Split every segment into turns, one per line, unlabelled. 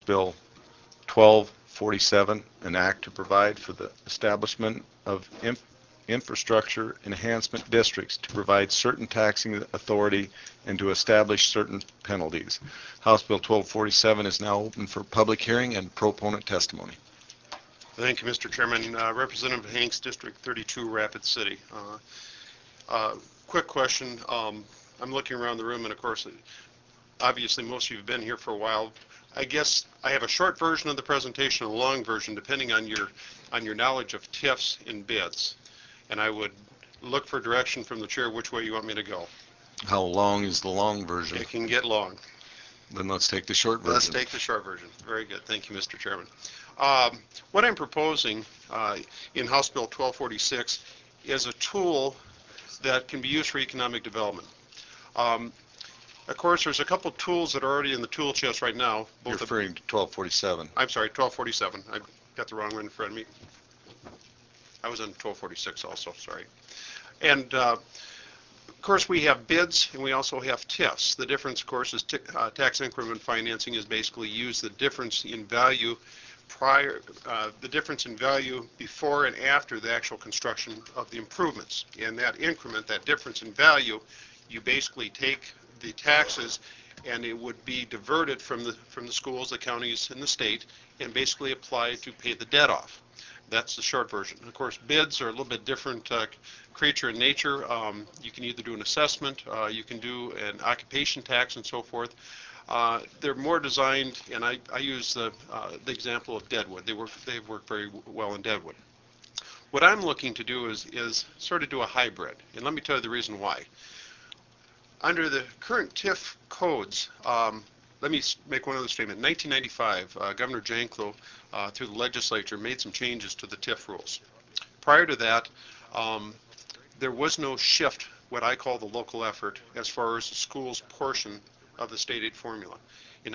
Bill 1247, an act to provide for the establishment of infrastructure enhancement districts to provide certain taxing authority and to establish certain penalties. House Bill 1247 is now open for public hearing and proponent testimony.
Thank you, Mr. Chairman. Representative Hanks, District 32, Rapid City. Quick question. I'm looking around the room, and of course, obviously most of you have been here for a while. I guess I have a short version of the presentation, a long version, depending on your knowledge of TIFs and bids. And I would look for direction from the chair which way you want me to go.
How long is the long version?
It can get long.
Then let's take the short version.
Let's take the short version. Very good. Thank you, Mr. Chairman. What I'm proposing in House Bill 1246 is a tool that can be used for economic development. Of course, there's a couple tools that are already in the tool chest right now.
You're referring to 1247.
I'm sorry, 1247. I got the wrong one in front of me. I was on 1246 also, sorry. And of course, we have bids and we also have TIFs. The difference, of course, is tax increment financing is basically used the difference in value the difference in value before and after the actual construction of the improvements. And that increment, that difference in value, you basically take the taxes and it would be diverted from the schools, the counties, and the state and basically applied to pay the debt off. That's the short version. Of course, bids are a little bit different creature in nature. You can either do an assessment, you can do an occupation tax and so forth. They're more designed, and I use the example of Deadwood. They work very well in Deadwood. What I'm looking to do is sort of do a hybrid, and let me tell you the reason why. Under the current TIF codes, let me make one other statement. In 1995, Governor Janklow, through the legislature, made some changes to the TIF rules. Prior to that, there was no shift, what I call the local effort, as far as the school's portion of the state aid formula. In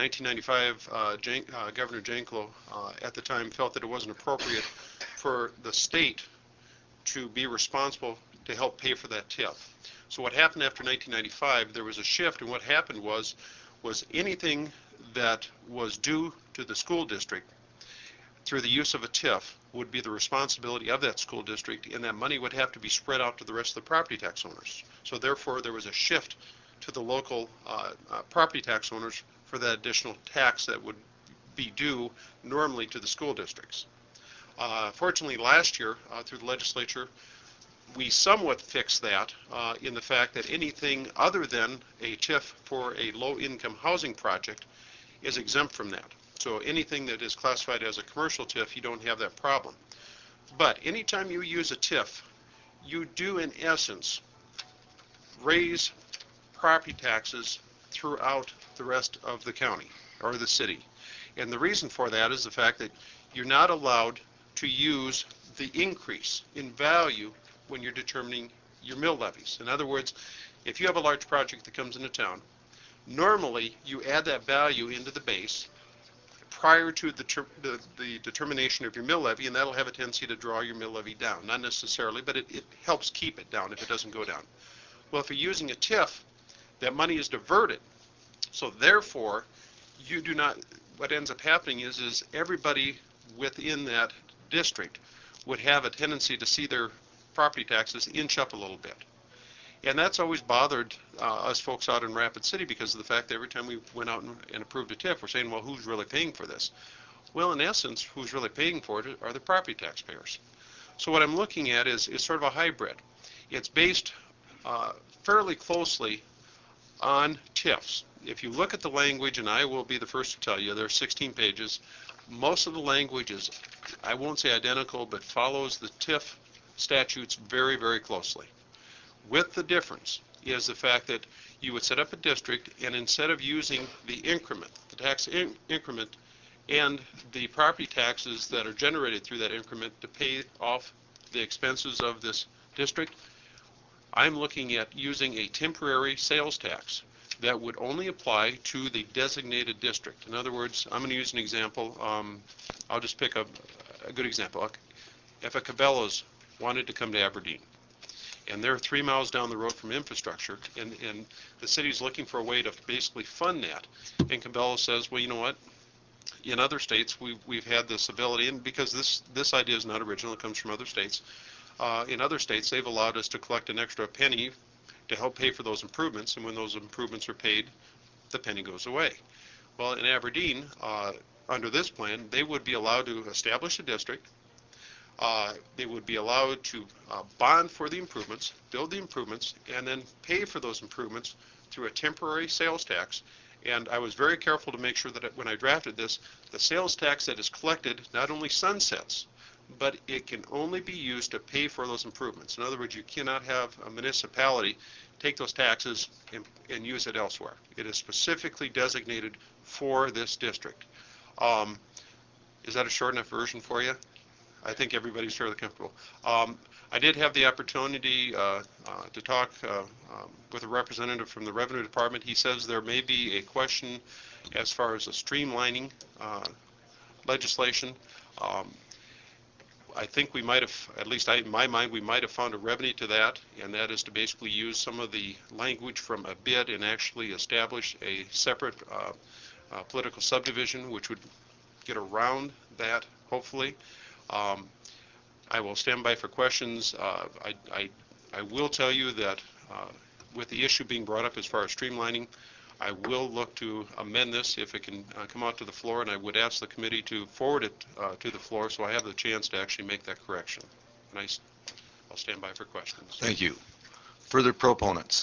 1995, Governor Janklow, at the time, felt that it wasn't appropriate for the state to be responsible to help pay for that TIF. So what happened after 1995, there was a shift, and what happened was anything that was due to the school district through the use of a TIF would be the responsibility of that school district, and that money would have to be spread out to the rest of the property tax owners. So therefore, there was a shift to the local property tax owners for that additional tax that would be due normally to the school districts. Fortunately, last year, through the legislature, we somewhat fixed that in the fact that anything other than a TIF for a low-income housing project is exempt from that. So anything that is classified as a commercial TIF, you don't have that problem. But anytime you use a TIF, you do, in essence, raise property taxes throughout the rest of the county or the city. And the reason for that is the fact that you're not allowed to use the increase in value when you're determining your mill levies. In other words, if you have a large project that comes into town, normally you add that value into the base prior to the determination of your mill levy, and that'll have a tendency to draw your mill levy down. Not necessarily, but it helps keep it down if it doesn't go down. Well, if you're using a TIF, that money is diverted. So therefore, you do not, what ends up happening is everybody within that district would have a tendency to see their property taxes inch up a little bit. And that's always bothered us folks out in Rapid City because of the fact that every time we went out and approved a TIF, we're saying, well, who's really paying for this? Well, in essence, who's really paying for it are the property taxpayers. So what I'm looking at is sort of a hybrid. It's based fairly closely on TIFs. If you look at the language, and I will be the first to tell you, there are 16 pages. Most of the language is, I won't say identical, but follows the TIF statutes very, very closely. With the difference is the fact that you would set up a district, and instead of using the increment, the tax increment, and the property taxes that are generated through that increment to pay off the expenses of this district, I'm looking at using a temporary sales tax that would only apply to the designated district. In other words, I'm going to use an example. I'll just pick a good example. If a Cabela's wanted to come to Aberdeen, and they're 3 miles down the road from infrastructure, and the city's looking for a way to basically fund that, and Cabela's says, well, you know what? In other states, we've had this ability, and because this idea is not original, it comes from other states. In other states, they've allowed us to collect an extra penny to help pay for those improvements, and when those improvements are paid, the penny goes away. Well, in Aberdeen, under this plan, they would be allowed to establish a district. They would be allowed to bond for the improvements, build the improvements, and then pay for those improvements through a temporary sales tax. And I was very careful to make sure that when I drafted this, the sales tax that is collected not only sunsets, but it can only be used to pay for those improvements. In other words, you cannot have a municipality take those taxes and use it elsewhere. It is specifically designated for this district. Is that a short enough version for you? I think everybody's fairly comfortable. I did have the opportunity to talk with a representative from the Revenue Department. He says there may be a question as far as the streamlining legislation. I think we might have, at least in my mind, we might have found a remedy to that, and that is to basically use some of the language from a bid and actually establish a separate political subdivision, which would get around that, hopefully. I will stand by for questions. I will tell you that with the issue being brought up as far as streamlining, I will look to amend this if it can come out to the floor, and I would ask the committee to forward it to the floor so I have the chance to actually make that correction. And I'll stand by for questions.
Thank you. Further proponents?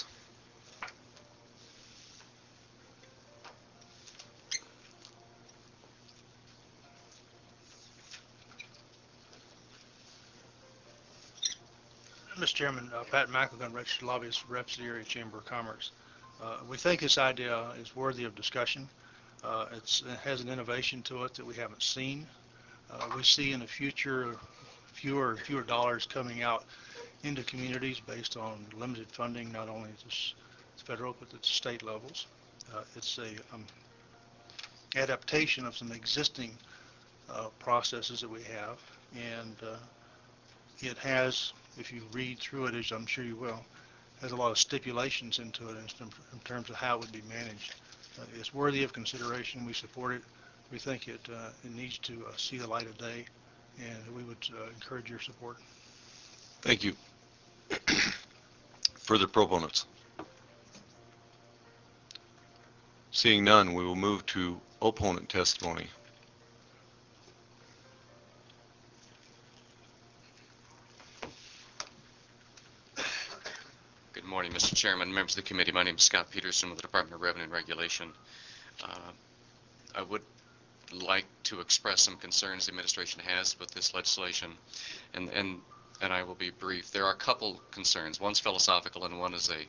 Mr. Chairman, Pat McElgun, registered lobbyist for Rhapsody Area Chamber of Commerce. We think this idea is worthy of discussion. It has an innovation to it that we haven't seen. We see in the future fewer and fewer dollars coming out into communities based on limited funding, not only at the federal but at the state levels. It's a adaptation of some existing processes that we have, and it has, if you read through it, as I'm sure you will, has a lot of stipulations into it in terms of how it would be managed. It's worthy of consideration. We support it. We think it needs to see the light of day, and we would encourage your support.
Thank you. Further proponents? Seeing none, we will move to opponent testimony.
Good morning, Mr. Chairman, members of the committee. My name is Scott Peterson with the Department of Revenue and Regulation. I would like to express some concerns the administration has with this legislation, and I will be brief. There are a couple concerns. One's philosophical, and one is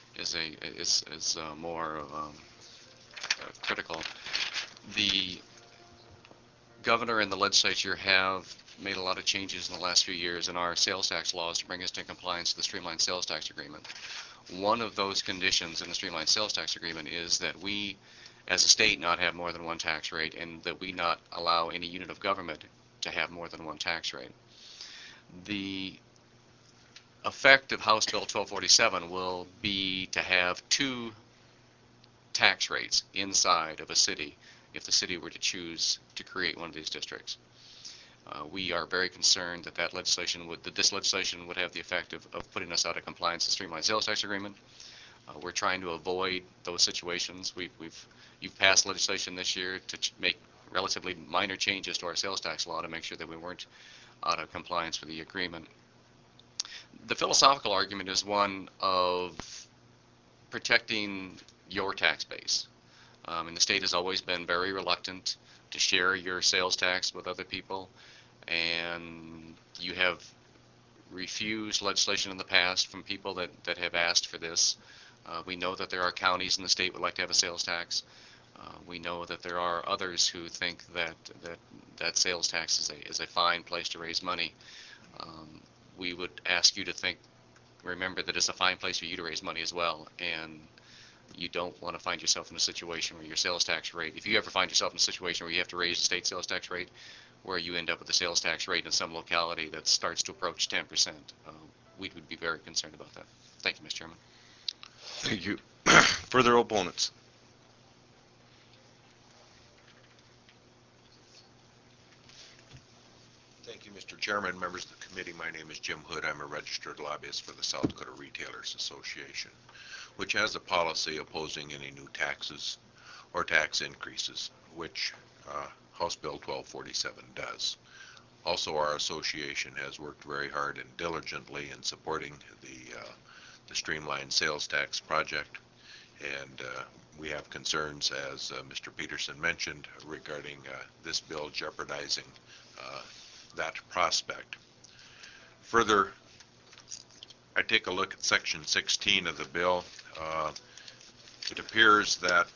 more critical. The governor and the legislature have made a lot of changes in the last few years in our sales tax laws to bring us into compliance with the Streamlined Sales Tax Agreement. One of those conditions in the Streamlined Sales Tax Agreement is that we, as a state, not have more than one tax rate, and that we not allow any unit of government to have more than one tax rate. The effect of House Bill 1247 will be to have two tax rates inside of a city if the city were to choose to create one of these districts. We are very concerned that this legislation would have the effect of putting us out of compliance with the Streamlined Sales Tax Agreement. We're trying to avoid those situations. You've passed legislation this year to make relatively minor changes to our sales tax law to make sure that we weren't out of compliance with the agreement. The philosophical argument is one of protecting your tax base. And the state has always been very reluctant to share your sales tax with other people, and you have refused legislation in the past from people that have asked for this. We know that there are counties in the state that would like to have a sales tax. We know that there are others who think that sales tax is a fine place to raise money. We would ask you to remember that it's a fine place for you to raise money as well, and you don't want to find yourself in a situation where your sales tax rate, if you ever find yourself in a situation where you have to raise the state sales tax rate, where you end up with a sales tax rate in some locality that starts to approach 10%, we would be very concerned about that. Thank you, Mr. Chairman.
Thank you. Further opponents?
Thank you, Mr. Chairman, members of the committee. My name is Jim Hood. I'm a registered lobbyist for the South Dakota Retailers Association, which has a policy opposing any new taxes or tax increases, which House Bill 1247 does. Also, our association has worked very hard and diligently in supporting the streamlined sales tax project, and we have concerns, as Mr. Peterson mentioned, regarding this bill jeopardizing that prospect. Further, I take a look at section 16 of the bill. It appears that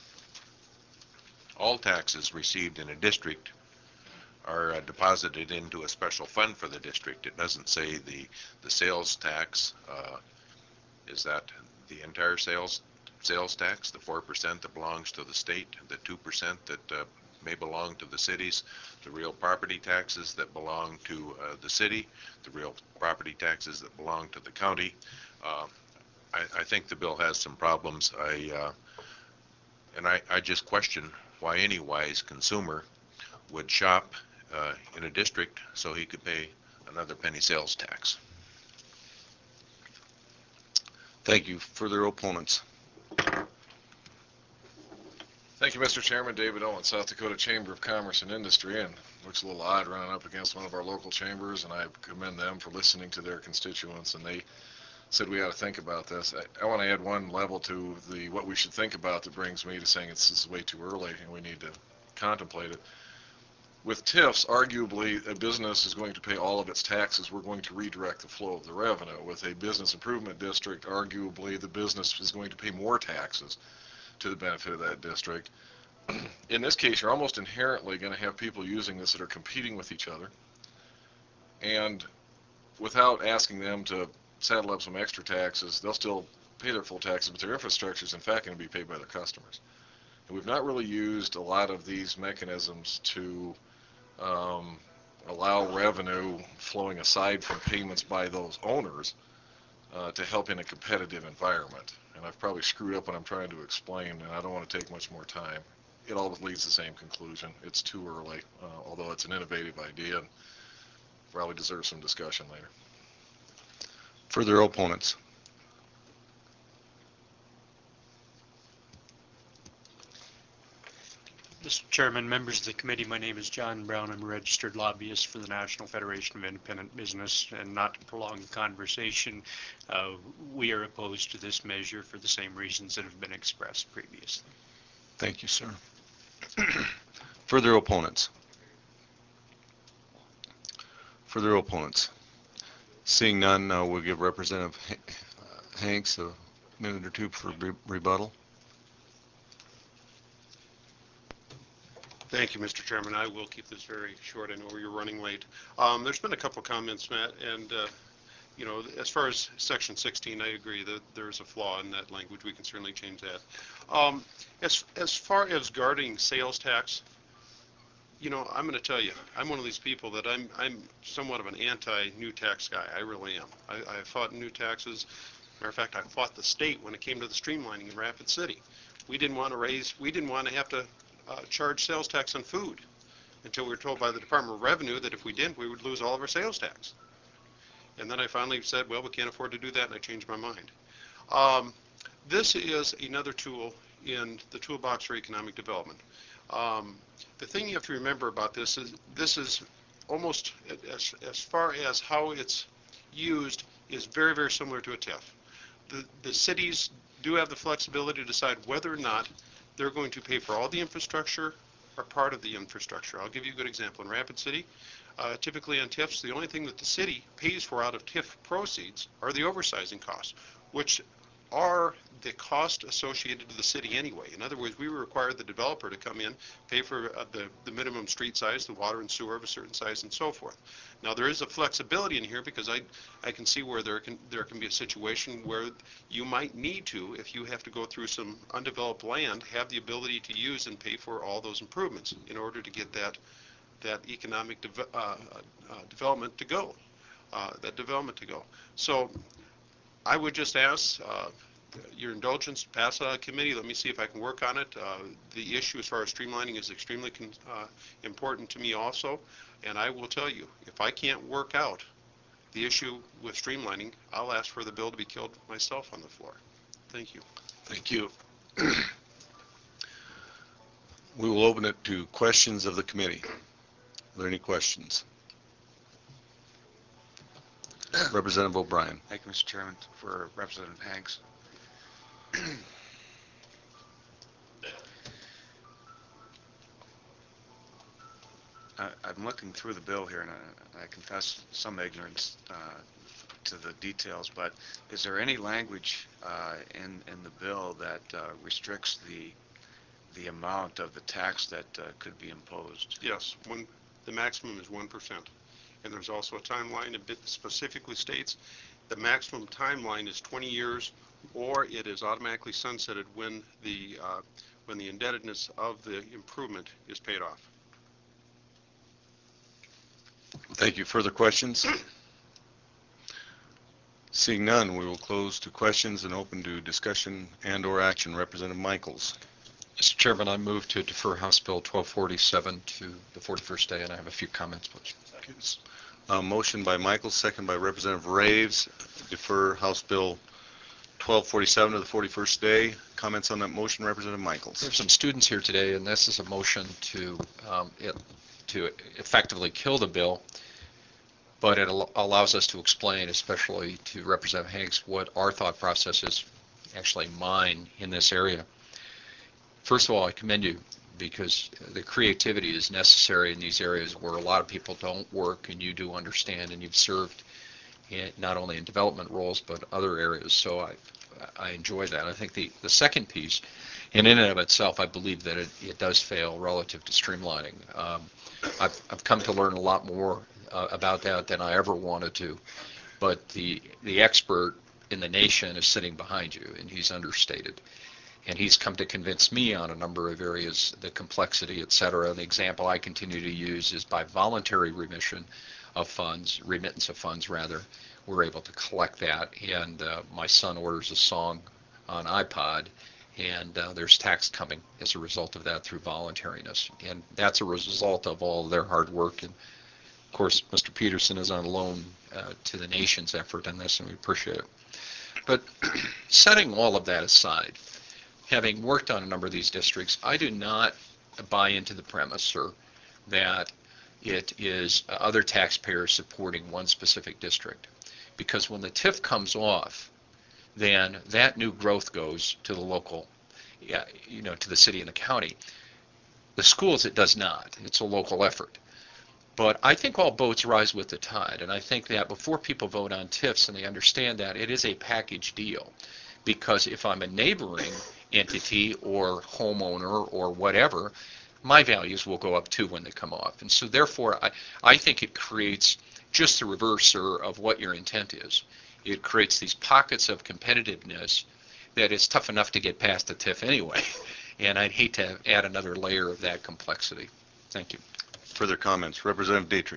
all taxes received in a district are deposited into a special fund for the district. It doesn't say the sales tax. Is that the entire sales tax, the 4% that belongs to the state, the 2% that may belong to the cities, the real property taxes that belong to the city, the real property taxes that belong to the county? I think the bill has some problems. I just question why any wise consumer would shop in a district so he could pay another penny sales tax.
Thank you. Further opponents?
Thank you, Mr. Chairman. David Owen, South Dakota Chamber of Commerce and Industry, and looks a little odd running up against one of our local chambers, and I commend them for listening to their constituents, and they said we ought to think about this. I want to add one level to what we should think about that brings me to saying it's way too early and we need to contemplate it. With TIFs, arguably a business is going to pay all of its taxes. We're going to redirect the flow of the revenue. With a business improvement district, arguably the business is going to pay more taxes to the benefit of that district. In this case, you're almost inherently going to have people using this that are competing with each other, and without asking them to saddle up some extra taxes, they'll still pay their full taxes, but their infrastructure is in fact going to be paid by their customers. And we've not really used a lot of these mechanisms to allow revenue flowing aside from payments by those owners to help in a competitive environment. And I've probably screwed up what I'm trying to explain, and I don't want to take much more time. It always leads to the same conclusion. It's too early, although it's an innovative idea and probably deserves some discussion later.
Further opponents?
Mr. Chairman, members of the committee, my name is John Brown. I'm a registered lobbyist for the National Federation of Independent Business, and not to prolong the conversation, we are opposed to this measure for the same reasons that have been expressed previously.
Thank you, sir. Further opponents? Further opponents? Seeing none, we'll give Representative Hanks a minute or two for rebuttal.
Thank you, Mr. Chairman. I will keep this very short. I know you're running late. There's been a couple of comments, Matt, and as far as Section 16, I agree that there's a flaw in that language. We can certainly change that. As far as guarding sales tax, I'm going to tell you, I'm one of these people that I'm somewhat of an anti-new tax guy. I really am. I fought new taxes. Matter of fact, I fought the state when it came to the streamlining in Rapid City. We didn't want to have to charge sales tax on food until we were told by the Department of Revenue that if we didn't, we would lose all of our sales tax. And then I finally said, well, we can't afford to do that, and I changed my mind. This is another tool in the toolbox for economic development. The thing you have to remember about this is almost, as far as how it's used, is very, very similar to a TIF. The cities do have the flexibility to decide whether or not they're going to pay for all the infrastructure or part of the infrastructure. I'll give you a good example. In Rapid City, typically on TIFs, the only thing that the city pays for out of TIF proceeds are the oversizing costs, which are the cost associated to the city anyway. In other words, we require the developer to come in, pay for the minimum street size, the water and sewer of a certain size, and so forth. Now, there is a flexibility in here because I can see where there can be a situation where you might need to, if you have to go through some undeveloped land, have the ability to use and pay for all those improvements in order to get that economic development to go. So I would just ask your indulgence to pass it out of committee. Let me see if I can work on it. The issue as far as streamlining is extremely important to me also, and I will tell you, if I can't work out the issue with streamlining, I'll ask for the bill to be killed myself on the floor. Thank you.
Thank you. We will open it to questions of the committee. Are there any questions? Representative O'Brien.
Thank you, Mr. Chairman. For Representative Hanks. I'm looking through the bill here, and I confess some ignorance to the details, but is there any language in the bill that restricts the amount of the tax that could be imposed?
Yes, the maximum is 1%. And there's also a timeline. It specifically states the maximum timeline is 20 years, or it is automatically sunsetted when the indebtedness of the improvement is paid off.
Thank you. Further questions? Seeing none, we will close to questions and open to discussion and/or action. Representative Michaels.
Mr. Chairman, I move to defer House Bill 1247 to the 41st day, and I have a few comments, please.
Motion by Michaels, second by Representative Raves, defer House Bill 1247 to the 41st day. Comments on that motion, Representative Michaels.
There's some students here today, and this is a motion to effectively kill the bill, but it allows us to explain, especially to Representative Hanks, what our thought process is, actually mine, in this area. First of all, I commend you, because the creativity is necessary in these areas where a lot of people don't work, and you do understand, and you've served not only in development roles but other areas. So I enjoy that. I think the second piece, and in and of itself, I believe that it does fail relative to streamlining. I've come to learn a lot more about that than I ever wanted to, but the expert in the nation is sitting behind you, and he's understated. And he's come to convince me on a number of areas, the complexity, et cetera. And the example I continue to use is by voluntary remittance of funds, we're able to collect that. And my son orders a song on iPod, and there's tax coming as a result of that through voluntariness. And that's a result of all their hard work. And of course, Mr. Peterson is on loan to the nation's effort on this, and we appreciate it. But setting all of that aside, having worked on a number of these districts, I do not buy into the premise, sir, that it is other taxpayers supporting one specific district. Because when the TIF comes off, then that new growth goes to the local, to the city and the county. The schools, it does not. It's a local effort. But I think all boats rise with the tide, and I think that before people vote on TIFs and they understand that, it is a package deal. Because if I'm a neighboring entity or homeowner or whatever, my values will go up too when they come off. And so therefore, I think it creates just the reverse, sir, of what your intent is. It creates these pockets of competitiveness that is tough enough to get past the TIF anyway. And I'd hate to add another layer of that complexity. Thank you.
Further comments? Representative Dietrich.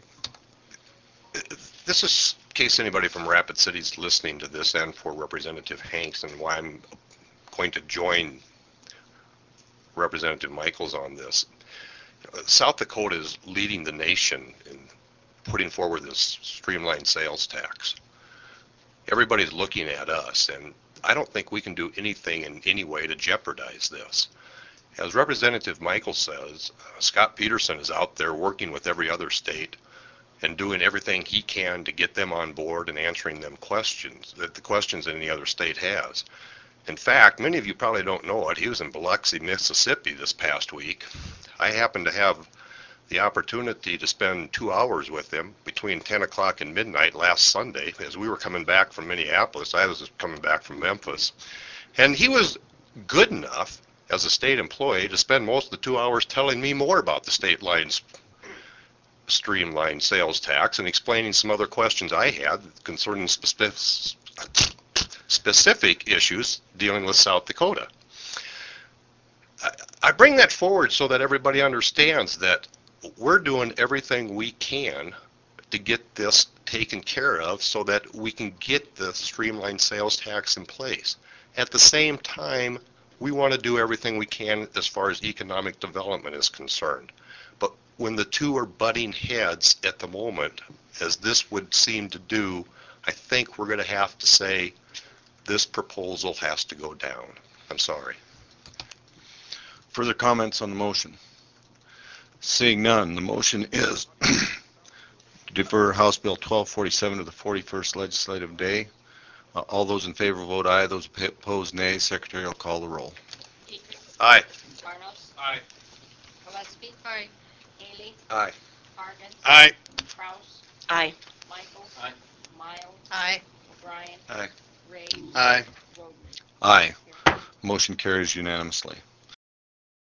This is in case anybody from Rapid City is listening to this, and for Representative Hanks, and why I'm going to join Representative Michaels on this. South Dakota is leading the nation in putting forward this streamlined sales tax. Everybody's looking at us, and I don't think we can do anything in any way to jeopardize this. As Representative Michaels says, Scott Peterson is out there working with every other state and doing everything he can to get them on board and answering them questions, the questions that any other state has. In fact, many of you probably don't know it, he was in Biloxi, Mississippi this past week. I happened to have the opportunity to spend 2 hours with him between 10 o'clock and midnight last Sunday as we were coming back from Minneapolis. I was coming back from Memphis. And he was good enough as a state employee to spend most of the 2 hours telling me more about the state lines streamlined sales tax and explaining some other questions I had concerning specific issues dealing with South Dakota. I bring that forward so that everybody understands that we're doing everything we can to get this taken care of so that we can get the streamlined sales tax in place. at the same time, we want to do everything we can as far as economic development is concerned. But when the two are butting heads at the moment, as this would seem to do, I think we're going to have to say this proposal has to go down. I'm sorry.
Further comments on the motion? Seeing none, the motion is to defer House Bill 1247 to the 41st legislative day. All those in favor vote aye. Those opposed, nay. Secretary will call the roll.
Aye.
Sarnos.
Aye.
Gillespie. Aye. Haley.
Aye.
Parkins.
Aye.
Kraus.
Aye.
Michaels.
Aye.
Miles.
Aye.
O'Brien.
Aye.
Ray.
Aye.
Roden.
Aye. Motion carries unanimously.